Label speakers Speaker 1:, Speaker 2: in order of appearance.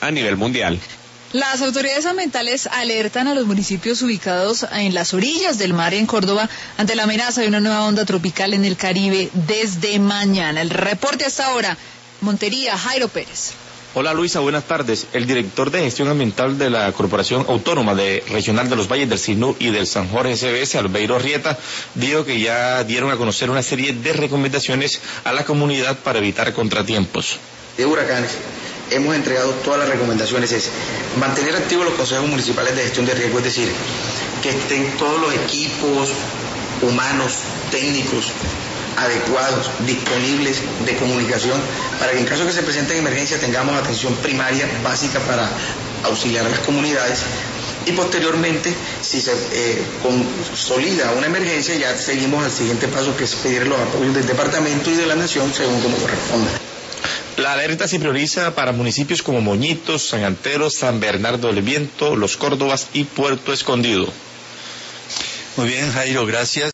Speaker 1: a nivel mundial.
Speaker 2: Las autoridades ambientales alertan a los municipios ubicados en las orillas del mar en Córdoba ante la amenaza de una nueva onda tropical en el Caribe desde mañana. El reporte hasta ahora, Montería, Jairo Pérez.
Speaker 3: Hola Luisa, buenas tardes. El director de gestión ambiental de la Corporación Autónoma Regional de los Valles del Sinú y del San Jorge CBS, Albeiro Arrieta, dijo que ya dieron a conocer una serie de recomendaciones a la comunidad para evitar contratiempos.
Speaker 4: De huracanes, hemos entregado todas las recomendaciones, es mantener activos los consejos municipales de gestión de riesgo, es decir, que estén todos los equipos humanos, técnicos, adecuados, disponibles de comunicación, para que en caso que se presenten emergencias tengamos atención primaria, básica para auxiliar a las comunidades, y posteriormente, si se consolida una emergencia, ya seguimos al siguiente paso, que es pedir los apoyos del departamento y de la nación según como corresponda.
Speaker 3: La alerta se prioriza para municipios como Moñitos, San Antero, San Bernardo del Viento, Los Córdobas y Puerto Escondido.
Speaker 5: Muy bien, Jairo, gracias.